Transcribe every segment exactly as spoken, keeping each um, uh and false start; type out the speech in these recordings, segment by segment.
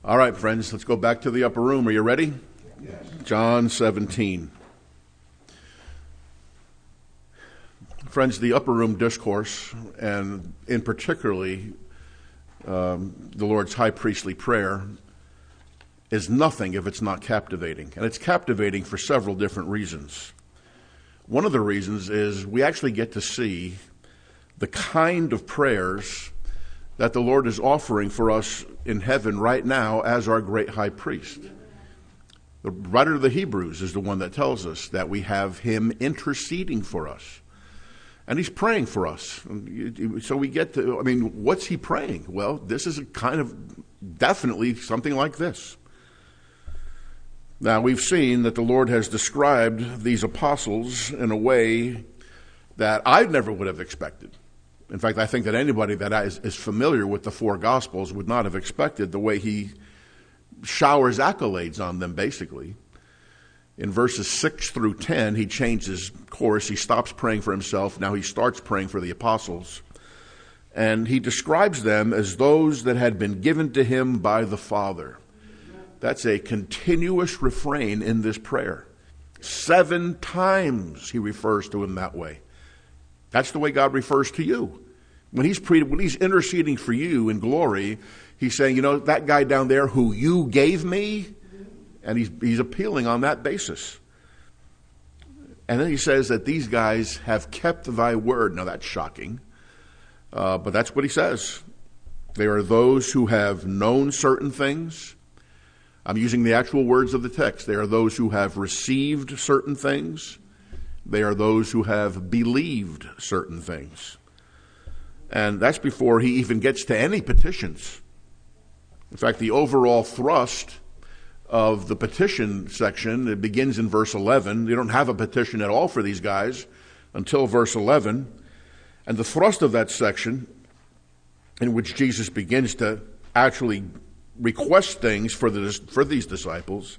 All right, friends, let's go back to the upper room. Are you ready? Yes. John seventeen. Friends, the upper room discourse, and in particularly um, the Lord's high priestly prayer, is nothing if it's not captivating. And it's captivating for several different reasons. One of the reasons is we actually get to see the kind of prayers that the Lord is offering for us in heaven right now as our great high priest. The writer of the Hebrews is the one that tells us that we have him interceding for us. And he's praying for us. So we get to, I mean, what's he praying? Well, this is a kind of definitely something like this. Now, we've seen that the Lord has described these apostles in a way that I never would have expected. In fact, I think that anybody that is, is familiar with the four Gospels would not have expected the way he showers accolades on them, basically. In verses six through ten, he changes course. He stops praying for himself. Now he starts praying for the apostles. And he describes them as those that had been given to him by the Father. That's a continuous refrain in this prayer. Seven times he refers to him that way. That's the way God refers to you. When he's pre- when he's interceding for you in glory, he's saying, you know, that guy down there who you gave me, and he's he's appealing on that basis. And then he says that these guys have kept thy word. Now that's shocking, uh, but that's what he says. They are those who have known certain things. I'm using the actual words of the text. They are those who have received certain things. They are those who have believed certain things. And that's before he even gets to any petitions. In fact, the overall thrust of the petition section, it begins in verse eleven. You don't have a petition at all for these guys until verse eleven. And the thrust of that section, in which Jesus begins to actually request things for, the, for these disciples,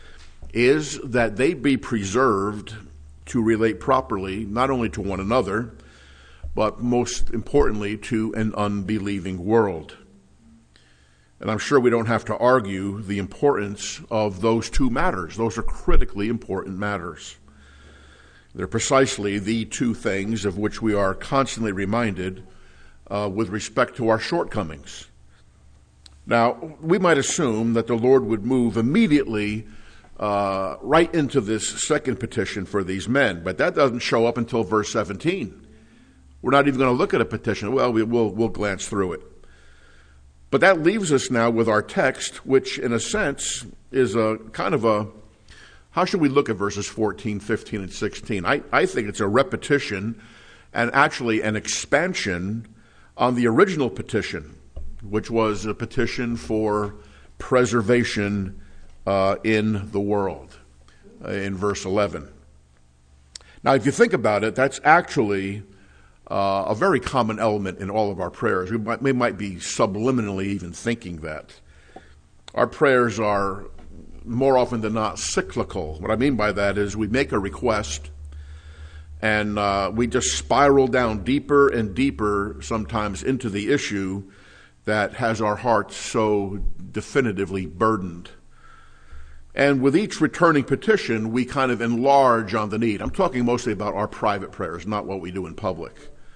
is that they be preserved to relate properly, not only to one another, but most importantly to an unbelieving world. And I'm sure we don't have to argue the importance of those two matters. Those are critically important matters. They're precisely the two things of which we are constantly reminded uh, with respect to our shortcomings. Now, we might assume that the Lord would move immediately Uh, right into this second petition for these men, but that doesn't show up until verse seventeen. We're not even going to look at a petition. Well, we, we'll, we'll glance through it. But that leaves us now with our text, which in a sense is a kind of a, how should we look at verses fourteen, fifteen, and sixteen? I, I think it's a repetition and actually an expansion on the original petition, which was a petition for preservation Uh, in the world, uh, in verse eleven. Now, if you think about it, that's actually uh, a very common element in all of our prayers. We might, we might be subliminally even thinking that. Our prayers are, more often than not, cyclical. What I mean by that is we make a request, and uh, we just spiral down deeper and deeper sometimes into the issue that has our hearts so definitively burdened. And with each returning petition, we kind of enlarge on the need. I'm talking mostly about our private prayers, not what we do in public.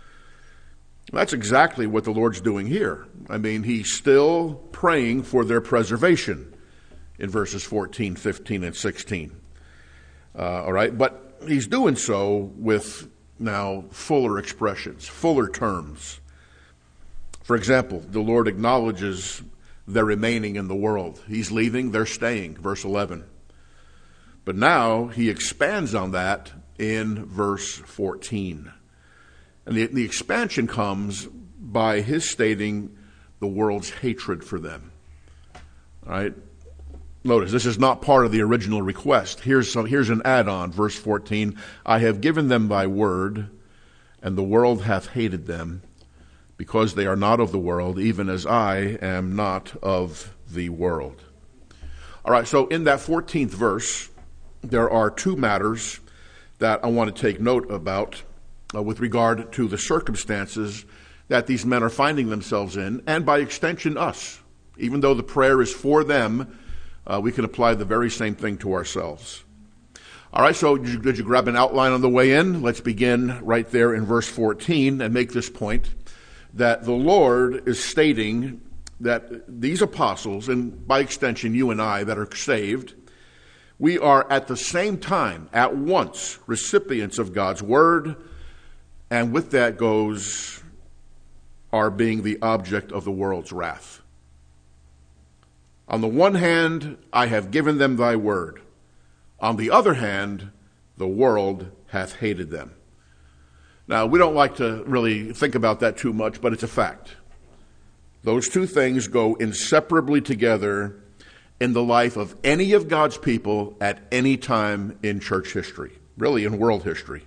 That's exactly what the Lord's doing here. I mean, he's still praying for their preservation in verses fourteen, fifteen, and sixteen. Uh, all right, but he's doing so with now fuller expressions, fuller terms. For example, the Lord acknowledges they're remaining in the world. He's leaving, they're staying, verse eleven. But now he expands on that in verse fourteen. And the, the expansion comes by his stating the world's hatred for them. All right? Notice, this is not part of the original request. Here's some, here's an add-on, verse fourteen. I have given them thy word, and the world hath hated them, because they are not of the world, even as I am not of the world. All right, so in that fourteenth verse, there are two matters that I want to take note about uh, with regard to the circumstances that these men are finding themselves in, and by extension us, Even though the prayer is for them, uh, we can apply the very same thing to ourselves. All right, so did you, did you grab an outline on the way in? Let's begin right there in verse fourteen and make this point, that the Lord is stating that these apostles, and by extension you and I that are saved, we are at the same time, at once, recipients of God's word, and with that goes our being the object of the world's wrath. On the one hand, I have given them thy word. On the other hand, the world hath hated them. Now, we don't like to really think about that too much, but it's a fact. Those two things go inseparably together in the life of any of God's people at any time in church history, really in world history.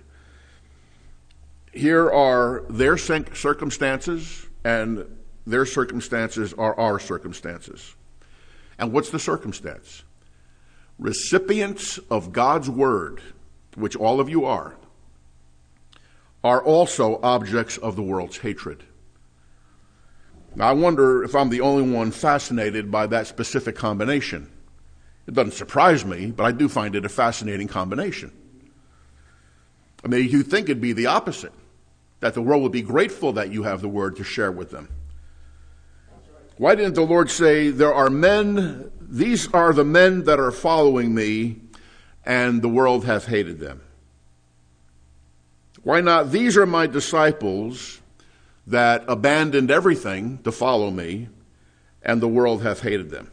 Here are their circumstances, and their circumstances are our circumstances. And what's the circumstance? Recipients of God's word, which all of you are, are also objects of the world's hatred. Now, I wonder if I'm the only one fascinated by that specific combination. It doesn't surprise me, but I do find it a fascinating combination. I mean, you'd think it'd be the opposite, that the world would be grateful that you have the word to share with them. Why didn't the Lord say, there are men, these are the men that are following me, and the world hath hated them? Why not, these are my disciples that abandoned everything to follow me, and the world hath hated them?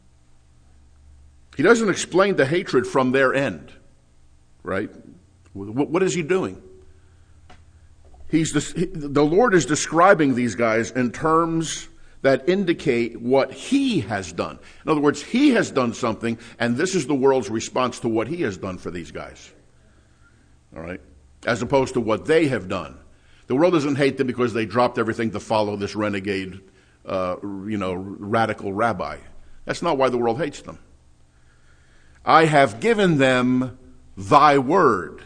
He doesn't explain the hatred from their end, right? What is he doing? He's the Lord is describing these guys in terms that indicate what he has done. In other words, he has done something, and this is the world's response to what he has done for these guys. All right? As opposed to what they have done. The world doesn't hate them because they dropped everything to follow this renegade, uh, you know, radical rabbi. That's not why the world hates them. I have given them thy word.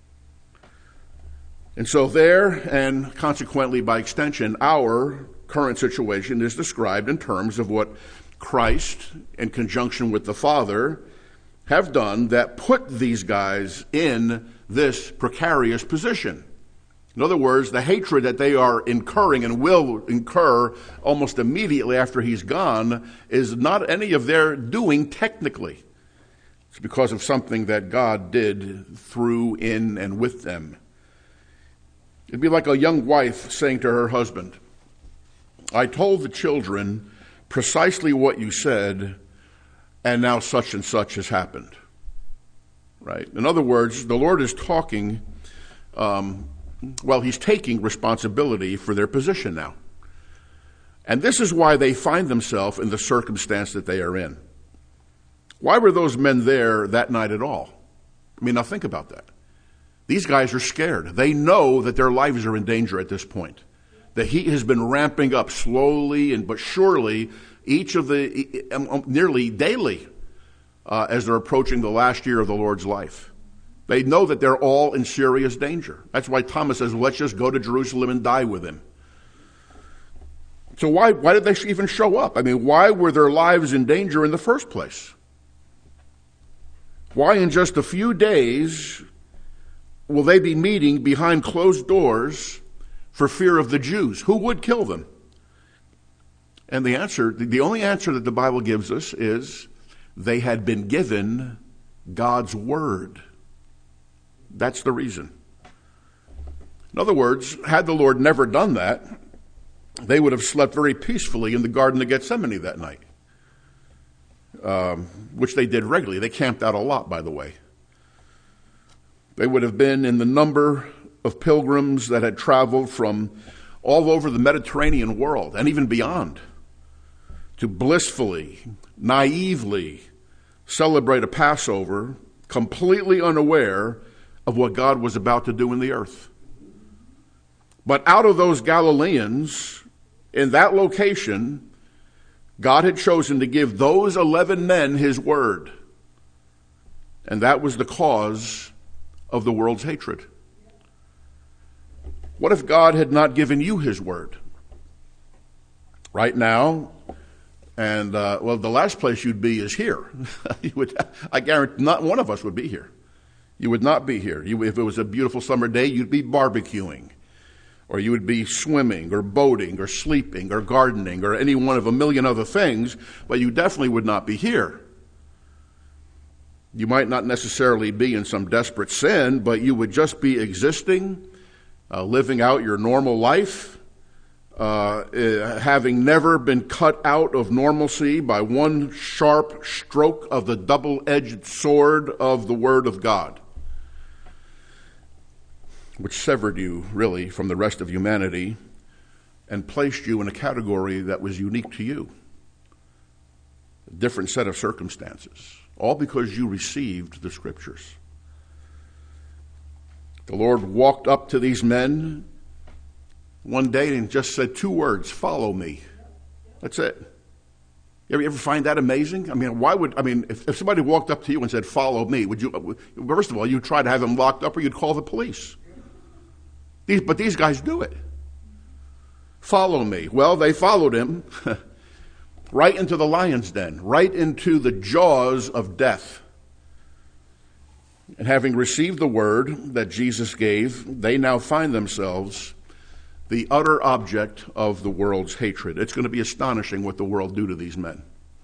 And so there, and consequently by extension, our current situation is described in terms of what Christ, in conjunction with the Father, have done that put these guys in this precarious position. In other words, the hatred that they are incurring and will incur almost immediately after he's gone is not any of their doing technically. It's because of something that God did through, in, and with them. It'd be like a young wife saying to her husband, I told the children precisely what you said, and now such and such has happened. Right? In other words, the Lord is talking, um, well, he's taking responsibility for their position now. And this is why they find themselves in the circumstance that they are in. Why were those men there that night at all? I mean, now think about that. These guys are scared. They know that their lives are in danger at this point. The heat has been ramping up slowly and but surely each of the, um, nearly daily, uh, as they're approaching the last year of the Lord's life. They know that they're all in serious danger. That's why Thomas says, well, let's just go to Jerusalem and die with him. So why, why did they even show up? I mean, why were their lives in danger in the first place? Why in just a few days will they be meeting behind closed doors for fear of the Jews? Who would kill them? And the answer, the only answer that the Bible gives us is they had been given God's word. That's the reason. In other words, had the Lord never done that, they would have slept very peacefully in the Garden of Gethsemane that night, um, which they did regularly. They camped out a lot, by the way. They would have been in the number of pilgrims that had traveled from all over the Mediterranean world and even beyond to blissfully, naively celebrate a Passover, completely unaware of what God was about to do in the earth. But out of those Galileans, in that location, God had chosen to give those eleven men his word. And that was the cause of the world's hatred. What if God had not given you his word? Right now, And, uh, well, the last place you'd be is here. you would, I guarantee not one of us would be here. You would not be here. You, if it was a beautiful summer day, you'd be barbecuing, or you would be swimming, or boating, or sleeping, or gardening, or any one of a million other things, but you definitely would not be here. You might not necessarily be in some desperate sin, but you would just be existing, uh, living out your normal life, Uh, uh, having never been cut out of normalcy by one sharp stroke of the double-edged sword of the Word of God, which severed you, really, from the rest of humanity and placed you in a category that was unique to you. A different set of circumstances, all because you received the Scriptures. The Lord walked up to these men one day and just said two words, "Follow me." That's it. You ever, you ever find that amazing? I mean, why would, I mean, if, if somebody walked up to you and said, "Follow me," would you, first of all, you'd try to have them locked up or you'd call the police. These, but these guys do it. Follow me. Well, they followed him right into the lion's den, right into the jaws of death. And having received the word that Jesus gave, they now find themselves the utter object of the world's hatred. It's going to be astonishing what the world do to these men.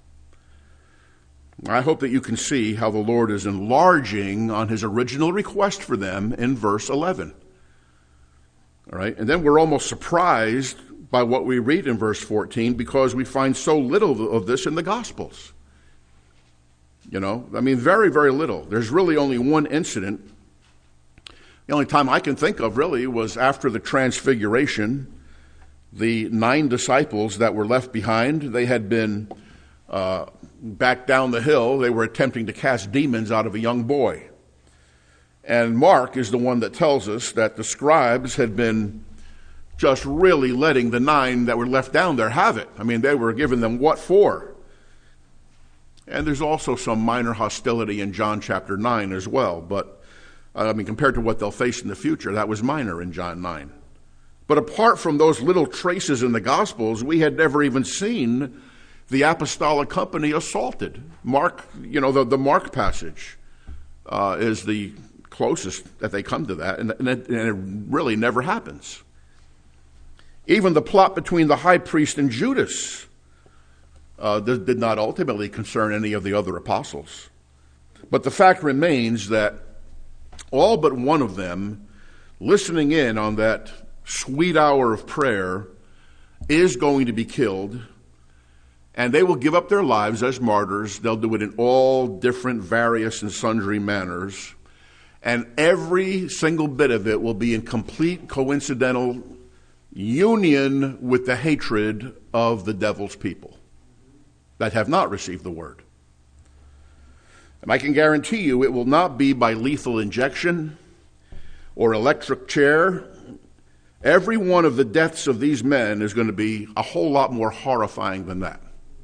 I hope that you can see how the Lord is enlarging on his original request for them in verse eleven. All right, and then we're almost surprised by what we read in verse fourteen because we find so little of this in the Gospels. You know, I mean, very, very little. There's really only one incident. The only time I can think of, really, was after the Transfiguration. The nine disciples that were left behind, they had been uh, back down the hill. They were attempting to cast demons out of a young boy. And Mark is the one that tells us that the scribes had been just really letting the nine that were left down there have it. I mean, they were giving them what for? And there's also some minor hostility in John chapter nine as well, but I mean, compared to what they'll face in the future, that was minor in John nine. But apart from those little traces in the Gospels, we had never even seen the apostolic company assaulted. Mark, you know, the, the Mark passage uh, is the closest that they come to that, and, and, it, and it really never happens. Even the plot between the high priest and Judas uh, did, did not ultimately concern any of the other apostles. But the fact remains that all but one of them, listening in on that sweet hour of prayer, is going to be killed, and they will give up their lives as martyrs. They'll do it in all different, various, and sundry manners, and every single bit of it will be in complete coincidental union with the hatred of the devil's people that have not received the word. And I can guarantee you it will not be by lethal injection or electric chair. Every one of the deaths of these men is going to be a whole lot more horrifying than that.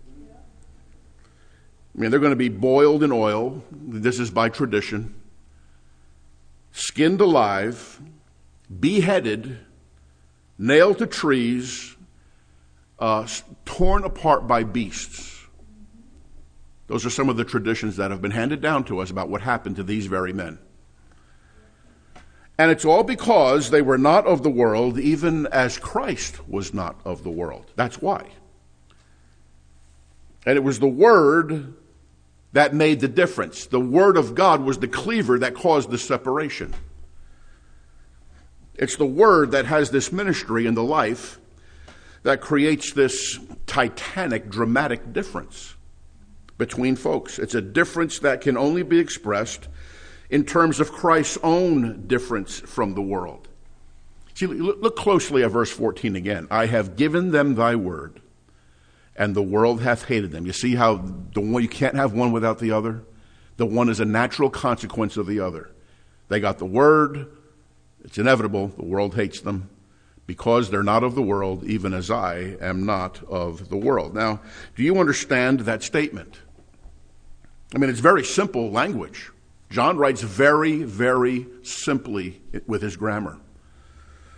I mean, they're going to be boiled in oil. This is by tradition. Skinned alive, beheaded, nailed to trees, uh, torn apart by beasts. Those are some of the traditions that have been handed down to us about what happened to these very men. And it's all because they were not of the world, even as Christ was not of the world. That's why. And it was the Word that made the difference. The Word of God was the cleaver that caused the separation. It's the Word that has this ministry in the life that creates this titanic, dramatic difference between folks. It's a difference that can only be expressed in terms of Christ's own difference from the world. See, look closely at verse fourteen again. I have given them thy word, and the world hath hated them. You see how the one, you can't have one without the other? The one is a natural consequence of the other. They got the word. It's inevitable. The world hates them because they're not of the world, even as I am not of the world. Now, do you understand that statement? I mean, it's very simple language. John writes very, very simply with his grammar.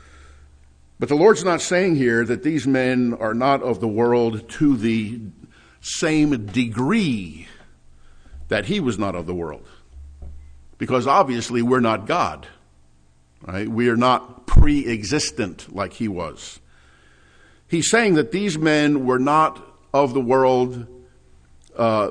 But the Lord's not saying here that these men are not of the world to the same degree that he was not of the world. Because obviously we're not God. Right? We are not pre-existent like he was. He's saying that these men were not of the world uh,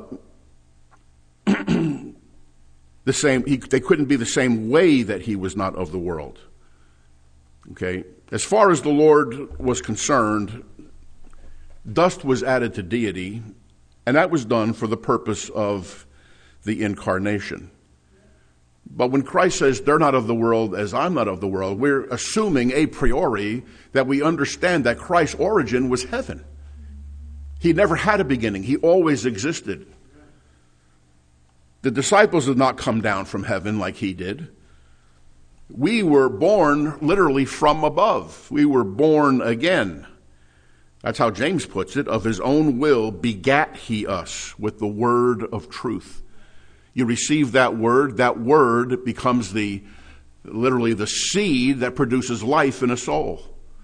the same. He, they couldn't be the same way that he was not of the world. Okay? As far as the Lord was concerned, dust was added to deity, and that was done for the purpose of the incarnation. But when Christ says they're not of the world as I'm not of the world, we're assuming a priori that we understand that Christ's origin was heaven. He never had a beginning. He always existed. The disciples did not come down from heaven like he did. We were born literally from above. We were born again. That's how James puts it. Of his own will begat he us with the word of truth. You receive that word, that word becomes the literally the seed that produces life in a soul.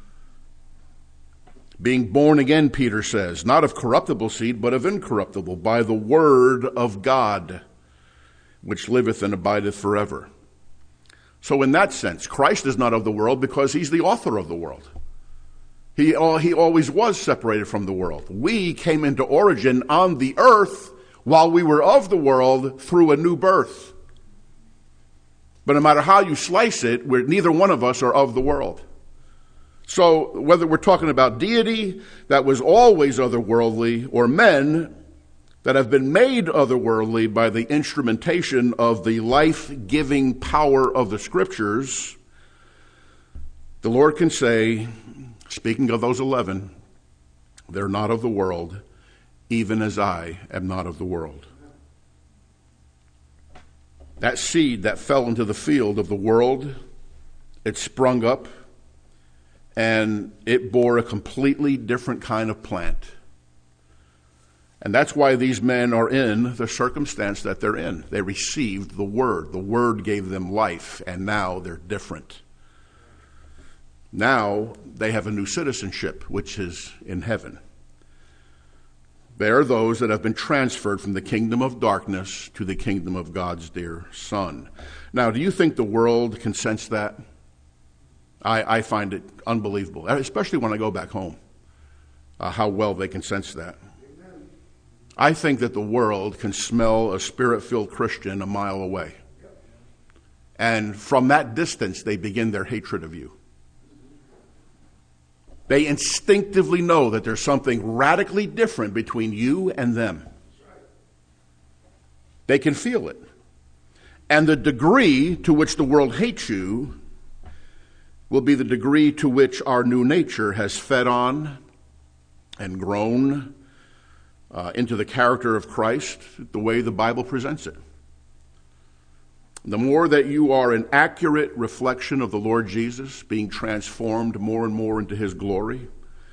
Being born again, Peter says, not of corruptible seed, but of incorruptible, by the word of God, which liveth and abideth forever. So in that sense, Christ is not of the world because he's the author of the world. He, he always was separated from the world. We came into origin on the earth while we were of the world through a new birth. But no matter how you slice it, we're, neither one of us are of the world. So whether we're talking about deity that was always otherworldly or men that have been made otherworldly by the instrumentation of the life-giving power of the Scriptures, the Lord can say, speaking of those eleven, they're not of the world, even as I am not of the world. That seed that fell into the field of the world, it sprung up, and it bore a completely different kind of plant. And that's why these men are in the circumstance that they're in. They received the word. The word gave them life, and now they're different. Now they have a new citizenship, which is in heaven. They are those that have been transferred from the kingdom of darkness to the kingdom of God's dear Son. Now, do you think the world can sense that? I, I find it unbelievable, especially when I go back home, uh, how well they can sense that. Amen. I think that the world can smell a spirit-filled Christian a mile away. And from that distance, they begin their hatred of you. They instinctively know that there's something radically different between you and them. They can feel it. And the degree to which the world hates you will be the degree to which our new nature has fed on and grown uh, into the character of Christ, the way the Bible presents it. The more that you are an accurate reflection of the Lord Jesus, being transformed more and more into his glory,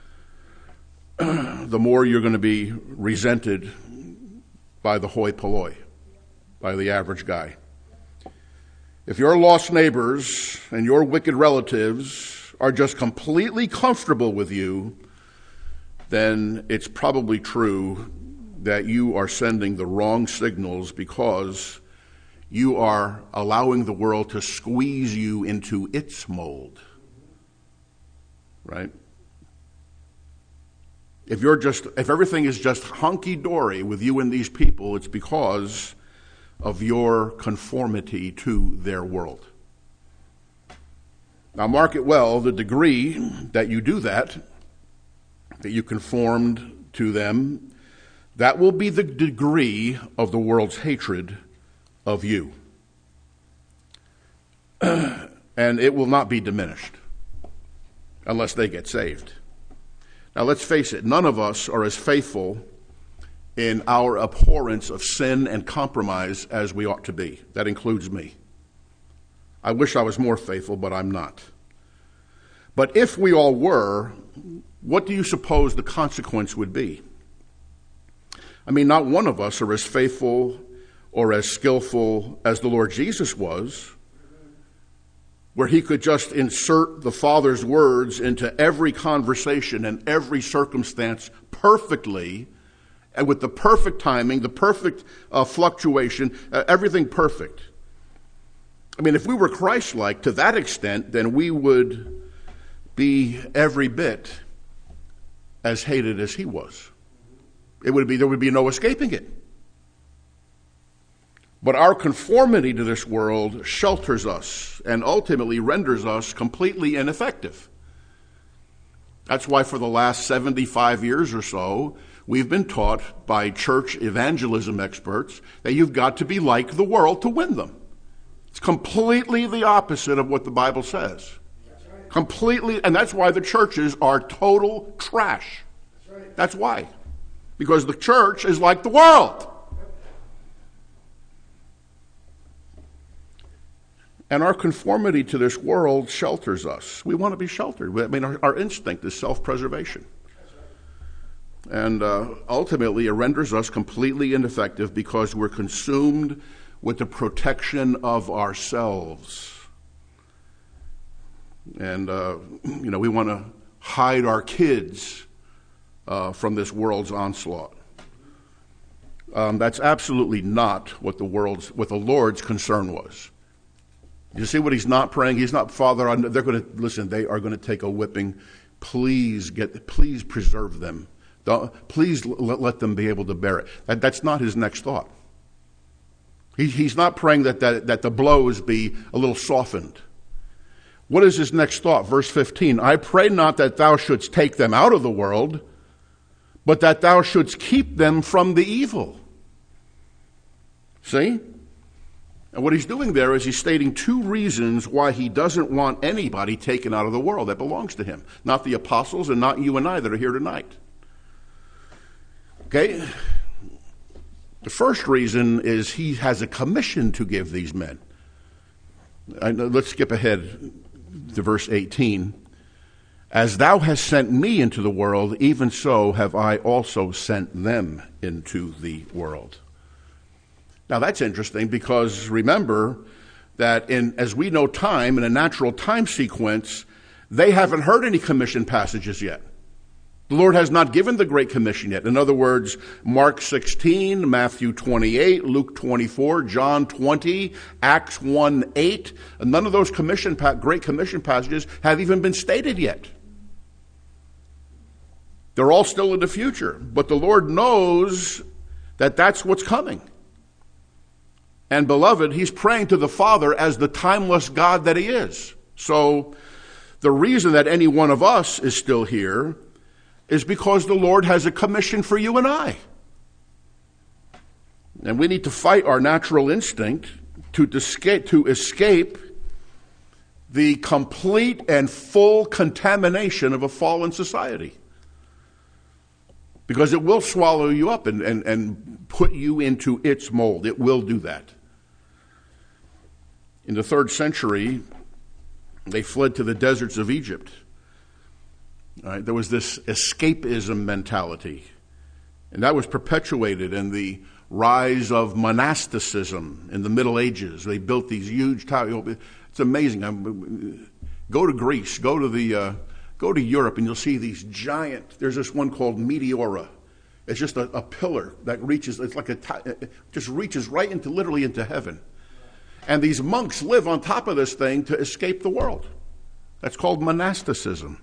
the more you're going to be resented by the hoi polloi, by the average guy. If your lost neighbors and your wicked relatives are just completely comfortable with you, then it's probably true that you are sending the wrong signals because you are allowing the world to squeeze you into its mold. Right? If you're just, if everything is just hunky-dory with you and these people, it's because of your conformity to their world. Now mark it well, the degree that you do that, that you conformed to them, that will be the degree of the world's hatred of you. And it will not be diminished unless they get saved. Now let's face it, none of us are as faithful in our abhorrence of sin and compromise as we ought to be. That includes me. I wish I was more faithful, but I'm not. But if we all were, what do you suppose the consequence would be? I mean, not one of us are as faithful or as skillful as the Lord Jesus was, where he could just insert the Father's words into every conversation and every circumstance perfectly and with the perfect timing, the perfect uh, fluctuation, uh, everything perfect. I mean, if we were Christ-like to that extent, then we would be every bit as hated as he was. It would be, there would be no escaping it. But our conformity to this world shelters us and ultimately renders us completely ineffective. That's why for the last seventy-five years or so, we've been taught by church evangelism experts that you've got to be like the world to win them. It's completely the opposite of what the Bible says. That's right. Completely, and that's why the churches are total trash. That's right. That's why. Because the church is like the world. And our conformity to this world shelters us. We want to be sheltered. I mean, our, our instinct is self-preservation. And uh, ultimately, it renders us completely ineffective because we're consumed with the protection of ourselves. And, uh, you know, we want to hide our kids uh, from this world's onslaught. Um, that's absolutely not what the world's, what the Lord's concern was. You see what he's not praying? He's not, Father, they're going to, listen, they are going to take a whipping. Please get, please preserve them. Don't, please let, let them be able to bear it. That, that's not his next thought. He, he's not praying that, that, that the blows be a little softened. What is his next thought? Verse fifteen, I pray not that thou shouldst take them out of the world, but that thou shouldst keep them from the evil. See? And what he's doing there is he's stating two reasons why he doesn't want anybody taken out of the world that belongs to him. Not the apostles and not you and I that are here tonight. Okay? The first reason is he has a commission to give these men. I, let's skip ahead to verse eighteen. As thou hast sent me into the world, even so have I also sent them into the world. Now that's interesting because remember that in, as we know time, in a natural time sequence, they haven't heard any commission passages yet. The Lord has not given the Great Commission yet. In other words, Mark sixteen, Matthew twenty-eight, Luke twenty-four, John twenty, Acts one eight, none of those commission, Great Commission passages have even been stated yet. They're all still in the future, but the Lord knows that that's what's coming. And beloved, he's praying to the Father as the timeless God that he is. So the reason that any one of us is still here is because the Lord has a commission for you and I. And we need to fight our natural instinct to escape, to escape the complete and full contamination of a fallen society. Because it will swallow you up and, and, and put you into its mold. It will do that. In the third century, they fled to the deserts of Egypt. All right, there was this escapism mentality, and that was perpetuated in the rise of monasticism in the Middle Ages. They built these huge towers. It's amazing. I'm, go to Greece, go to the, uh, go to Europe, and you'll see these giant. There's this one called Meteora. It's just a, a pillar that reaches. It's like a it just reaches right into literally into heaven. And these monks live on top of this thing to escape the world. That's called monasticism.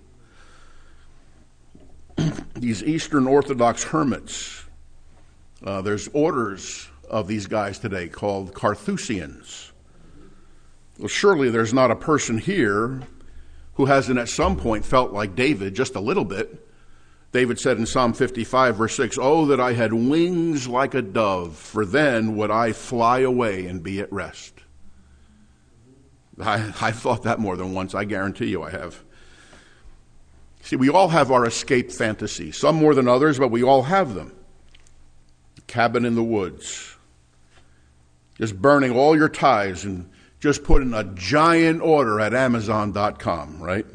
These Eastern Orthodox hermits, uh, there's orders of these guys today called Carthusians. Well, surely there's not a person here who hasn't at some point felt like David, just a little bit. David said in Psalm fifty-five, verse six, oh, that I had wings like a dove, for then would I fly away and be at rest. I, I've thought that more than once. I guarantee you I have. See, we all have our escape fantasies, some more than others, but we all have them. Cabin in the woods. Just burning all your ties and just putting a giant order at Amazon dot com, right?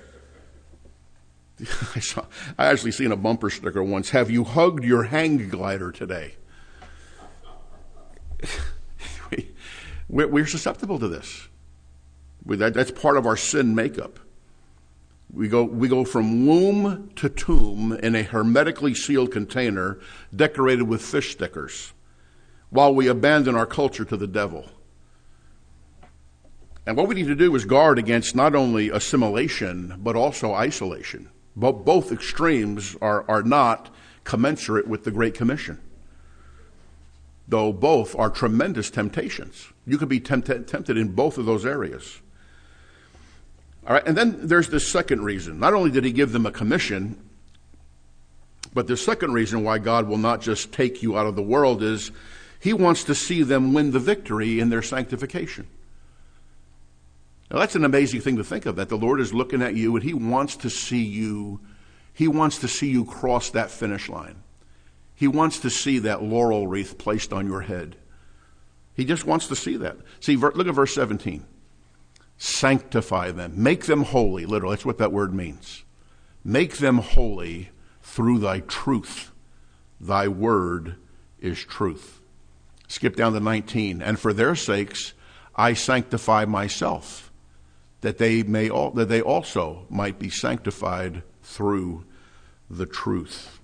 I, saw, I actually seen a bumper sticker once. Have you hugged your hang glider today? we, we're susceptible to this. We, that, that's part of our sin makeup. We go, we go from womb to tomb in a hermetically sealed container decorated with fish stickers while we abandon our culture to the devil. And what we need to do is guard against not only assimilation, but also isolation. But both extremes are, are not commensurate with the Great Commission, though both are tremendous temptations. You could be tempt- tempted in both of those areas. All right, and then there's this second reason. Not only did he give them a commission, but the second reason why God will not just take you out of the world is he wants to see them win the victory in their sanctification. Now that's an amazing thing to think of, that the Lord is looking at you and he wants to see you, he wants to see you cross that finish line. He wants to see that laurel wreath placed on your head. He just wants to see that. See, look at verse seventeen. Sanctify them. Make them holy. Literally, that's what that word means. Make them holy through thy truth. Thy word is truth. Skip down to nineteen. And for their sakes I sanctify myself, that they may all, that they also might be sanctified through the truth.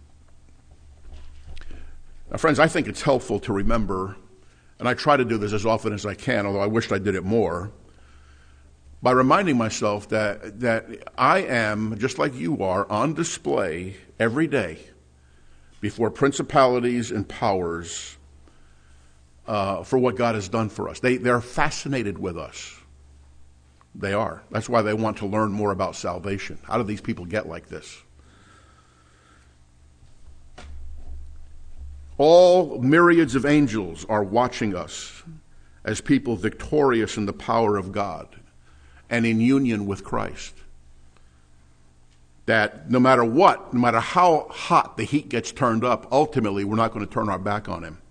Now, friends, I think it's helpful to remember, and I try to do this as often as I can, although I wished I did it more, by reminding myself that that I am, just like you are, on display every day before principalities and powers uh, for what God has done for us. They, they're fascinated with us. They are. That's why they want to learn more about salvation. How do these people get like this? All myriads of angels are watching us as people victorious in the power of God and in union with Christ. That no matter what, no matter how hot the heat gets turned up, ultimately we're not going to turn our back on him.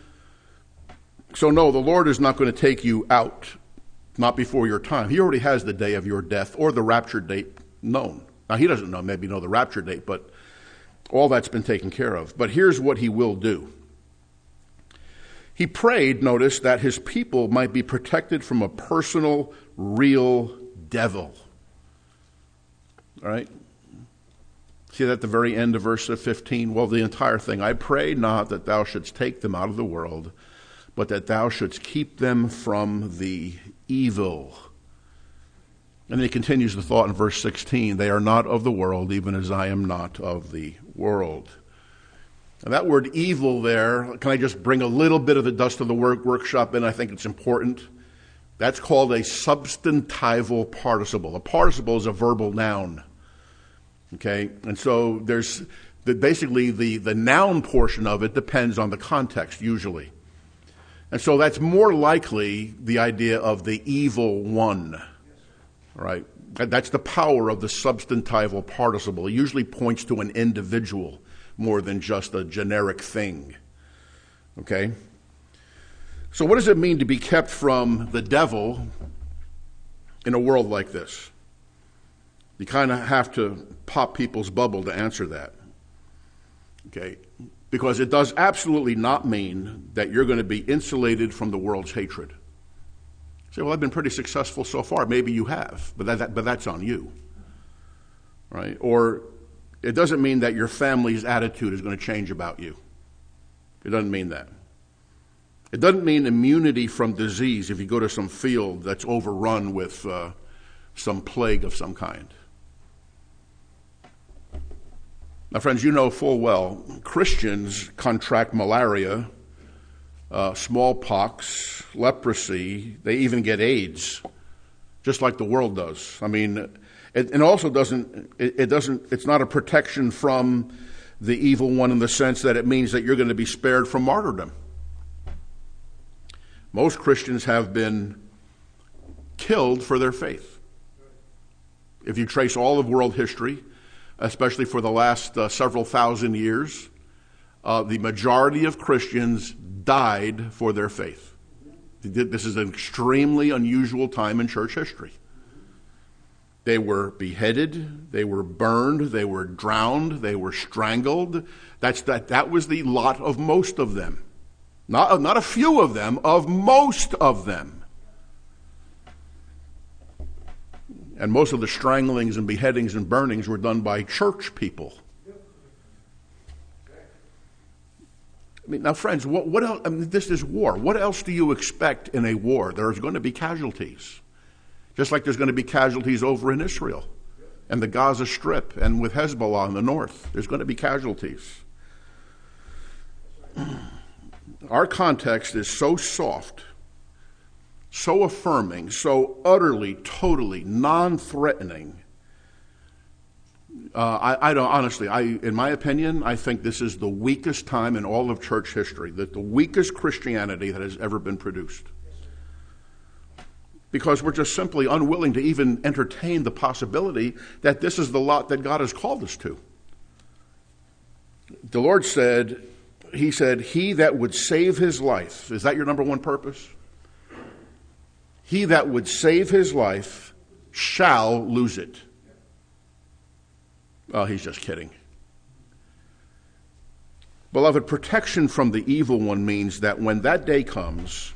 So no, the Lord is not going to take you out, not before your time. He already has the day of your death or the rapture date known. Now he doesn't know, maybe know the rapture date, but all that's been taken care of. But here's what he will do. He prayed, notice, that his people might be protected from a personal, real devil. All right? See that at the very end of verse fifteen? Well, the entire thing. I pray not that thou shouldst take them out of the world, but that thou shouldst keep them from the evil. And then he continues the thought in verse sixteen. They are not of the world, even as I am not of the world. And that word evil there, can I just bring a little bit of the dust of the work workshop in? I think it's important. That's called a substantival participle. A participle is a verbal noun. Okay? And so there's the, basically the, the noun portion of it depends on the context, usually. And so that's more likely the idea of the evil one. Right? That's the power of the substantival participle. It usually points to an individual more than just a generic thing. Okay? So what does it mean to be kept from the devil in a world like this? You kind of have to pop people's bubble to answer that. Okay? Because it does absolutely not mean that you're going to be insulated from the world's hatred. You say, well, I've been pretty successful so far. Maybe you have, but that, that but that's on you. Right? Or it doesn't mean that your family's attitude is going to change about you. It doesn't mean that. It doesn't mean immunity from disease if you go to some field that's overrun with uh, some plague of some kind. Now, friends, you know full well, Christians contract malaria, uh, smallpox, leprosy. They even get AIDS, just like the world does. I mean, it, it also doesn't, it, it doesn't, it's not a protection from the evil one in the sense that it means that you're going to be spared from martyrdom. Most Christians have been killed for their faith. If you trace all of world history, especially for the last uh, several thousand years, uh, the majority of Christians died for their faith. This is an extremely unusual time in church history. They were beheaded, they were burned, they were drowned, they were strangled. That's that. That was the lot of most of them. Not, not a few of them, of most of them. And most of the stranglings and beheadings and burnings were done by church people. I mean, now, friends, what, what else? I mean, this is war. What else do you expect in a war? There's going to be casualties, just like there's going to be casualties over in Israel and the Gaza Strip and with Hezbollah in the north. There's going to be casualties. Our context is so soft, so affirming, so utterly, totally non-threatening. Uh, I, I don't honestly. I, in my opinion, I think this is the weakest time in all of church history, that the weakest Christianity that has ever been produced, because we're just simply unwilling to even entertain the possibility that this is the lot that God has called us to. The Lord said, He said, "He that would save his life," is that your number one purpose? "He that would save his life shall lose it." Oh, he's just kidding. Beloved, protection from the evil one means that when that day comes,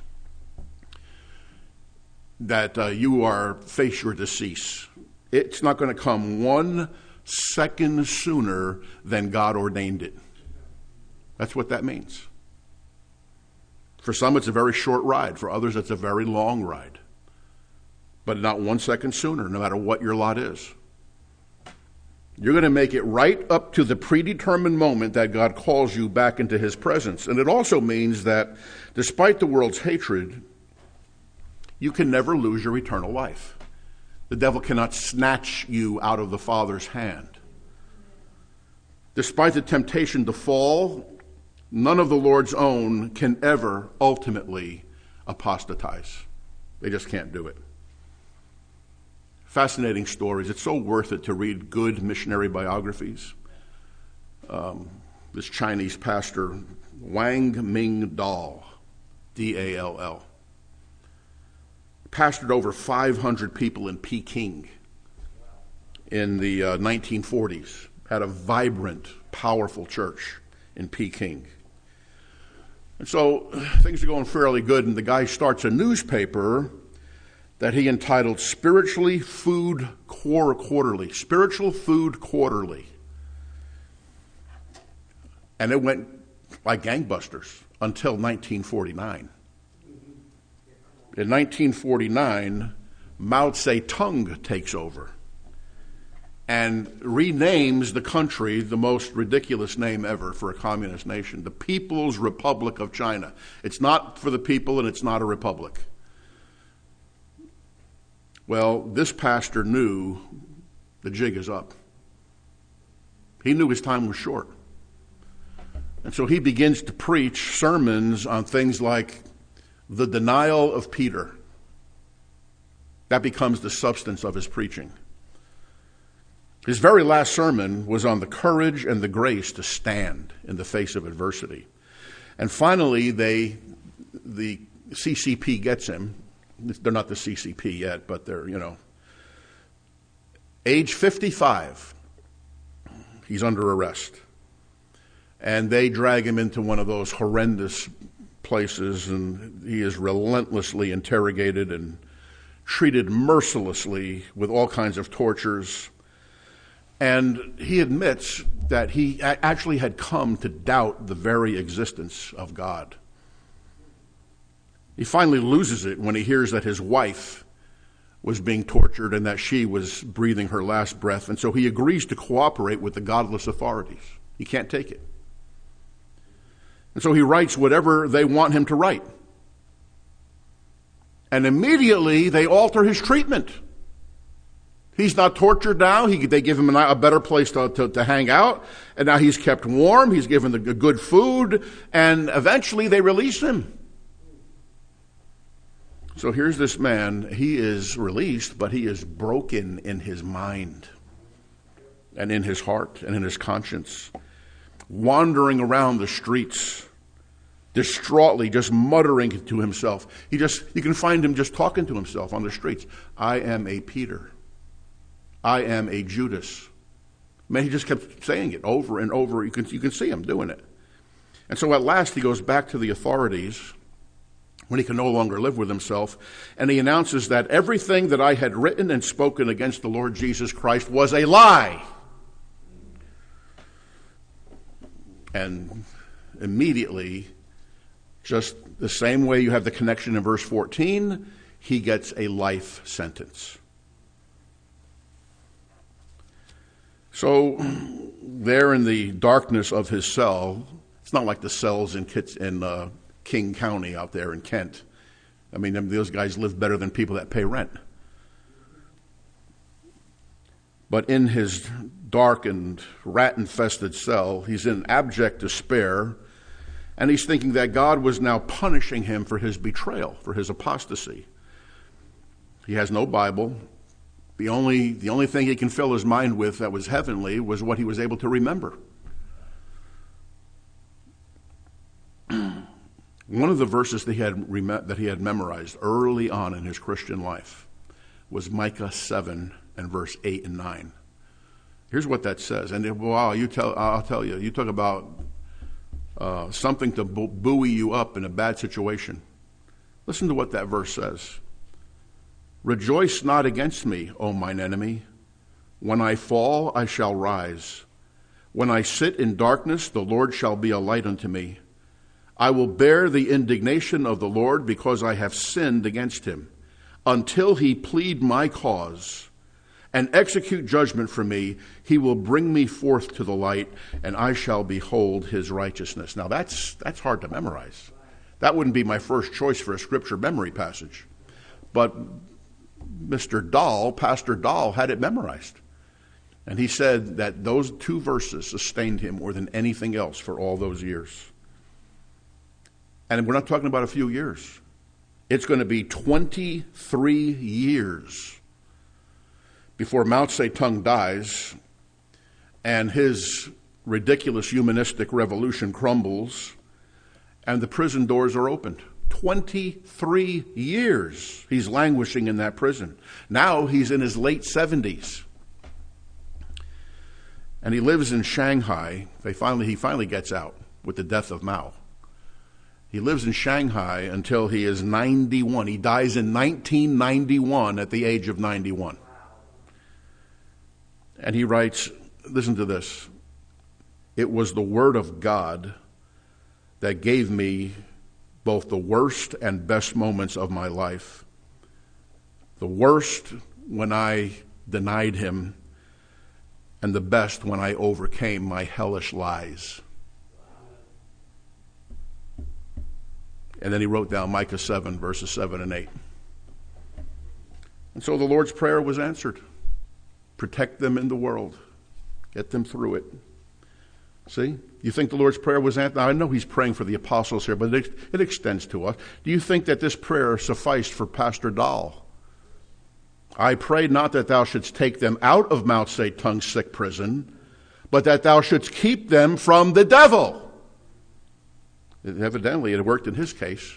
that uh, you are face your decease. It's not going to come one second sooner than God ordained it. That's what that means. For some, it's a very short ride. For others, it's a very long ride. But not one second sooner, no matter what your lot is. You're going to make it right up to the predetermined moment that God calls you back into his presence. And it also means that despite the world's hatred, you can never lose your eternal life. The devil cannot snatch you out of the Father's hand. Despite the temptation to fall, none of the Lord's own can ever ultimately apostatize. They just can't do it. Fascinating stories. It's so worth it to read good missionary biographies. Um, this Chinese pastor, Wang Ming Dall, D A L L, pastored over five hundred people in Peking in the uh, nineteen forties. Had a vibrant, powerful church in Peking. And so things are going fairly good, and the guy starts a newspaper that he entitled Spiritually Food Quarterly. Spiritual Food Quarterly. And it went like gangbusters until nineteen forty-nine. In nineteen forty-nine, Mao Zedong takes over and renames the country the most ridiculous name ever for a communist nation, the People's Republic of China. It's not for the people and it's not a republic. Well, this pastor knew the jig is up. He knew his time was short. And so he begins to preach sermons on things like the denial of Peter. That becomes the substance of his preaching. His very last sermon was on the courage and the grace to stand in the face of adversity. And finally, they, the C C P gets him. They're not the C C P yet, but they're, you know. Age fifty-five, he's under arrest. And they drag him into one of those horrendous places, and he is relentlessly interrogated and treated mercilessly with all kinds of tortures. And he admits that he actually had come to doubt the very existence of God. He finally loses it when he hears that his wife was being tortured and that she was breathing her last breath. And so he agrees to cooperate with the godless authorities. He can't take it. And so he writes whatever they want him to write. And immediately they alter his treatment. He's not tortured now. He, they give him a, a better place to, to, to hang out. And now he's kept warm. He's given the good food. And eventually they release him. So here's this man. He is released, but he is broken in his mind and in his heart and in his conscience, wandering around the streets, distraughtly, just muttering to himself. He just, you can find him just talking to himself on the streets. I am a Peter. I am a Judas. Man, he just kept saying it over and over. You can, you can see him doing it. And so at last he goes back to the authorities when he can no longer live with himself. And he announces that everything that I had written and spoken against the Lord Jesus Christ was a lie. And immediately, just the same way you have the connection in verse fourteen, he gets a life sentence. So there in the darkness of his cell, it's not like the cells in, Kits, in uh, King County out there in Kent. I mean, those guys live better than people that pay rent. But in his dark and rat-infested cell, he's in abject despair, and he's thinking that God was now punishing him for his betrayal, for his apostasy. He has no Bible. The only, the only thing he can fill his mind with that was heavenly was what he was able to remember. One of the verses that he had rem- that he had memorized early on in his Christian life was Micah seven and verse eight and nine. Here's what that says. And it, wow, you tell, I'll tell you, you talk about uh, something to bu- buoy you up in a bad situation. Listen to what that verse says. Rejoice not against me, O mine enemy. When I fall, I shall rise. When I sit in darkness, the Lord shall be a light unto me. I will bear the indignation of the Lord because I have sinned against him, until he plead my cause and execute judgment for me. He will bring me forth to the light, and I shall behold his righteousness. Now that's that's hard to memorize. That wouldn't be my first choice for a scripture memory passage. But Mister Dahl, Pastor Dahl, had it memorized. And he said that those two verses sustained him more than anything else for all those years. And we're not talking about a few years. It's going to be twenty-three years before Mao Zedong dies and his ridiculous humanistic revolution crumbles and the prison doors are opened. twenty-three years he's languishing in that prison. Now he's in his late seventies. And he lives in Shanghai. They finally, he finally gets out with the death of Mao. He lives in Shanghai until he is ninety-one. He dies in nineteen ninety-one at the age of ninety-one. And he writes, listen to this. It was the word of God that gave me both the worst and best moments of my life. The worst when I denied him, and the best when I overcame my hellish lies. And then he wrote down Micah seven, verses seven and eight. And so the Lord's prayer was answered. Protect them in the world. Get them through it. See? You think the Lord's prayer was answered? Now, I know he's praying for the apostles here, but it, it extends to us. Do you think that this prayer sufficed for Pastor Dahl? I pray not that thou shouldst take them out of Mao Zedong's sick prison, but that thou shouldst keep them from the devil. Evidently, it worked in his case.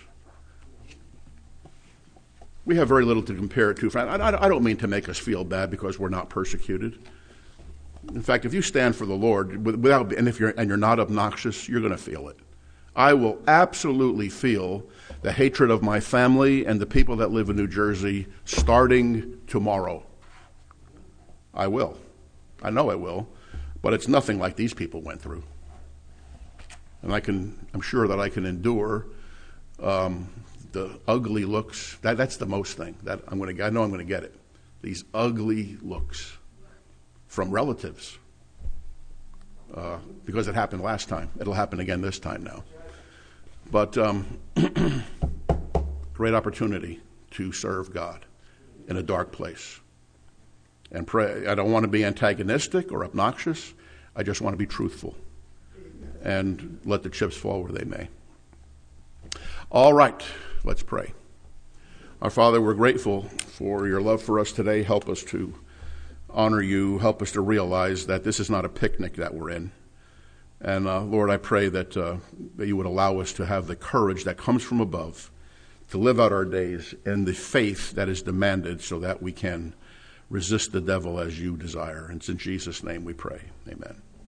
We have very little to compare it to. I don't mean to make us feel bad because we're not persecuted. In fact, if you stand for the Lord, without, and if you're and you're not obnoxious, you're going to feel it. I will absolutely feel the hatred of my family and the people that live in New Jersey starting tomorrow. I will. I know I will. But it's nothing like these people went through. And I can, I'm sure that I can endure um, the ugly looks. That, that's the most thing. That I'm going to. I know I'm going to get it. These ugly looks from relatives, uh, because it happened last time. It'll happen again this time now. But um, great opportunity to serve God in a dark place and pray. I don't want to be antagonistic or obnoxious. I just want to be truthful and let the chips fall where they may. All right, let's pray. Our Father, we're grateful for your love for us today. Help us to honor you. Help us to realize that this is not a picnic that we're in. And uh, Lord, I pray that, uh, that you would allow us to have the courage that comes from above to live out our days in the faith that is demanded so that we can resist the devil as you desire. And it's in Jesus' name we pray. Amen.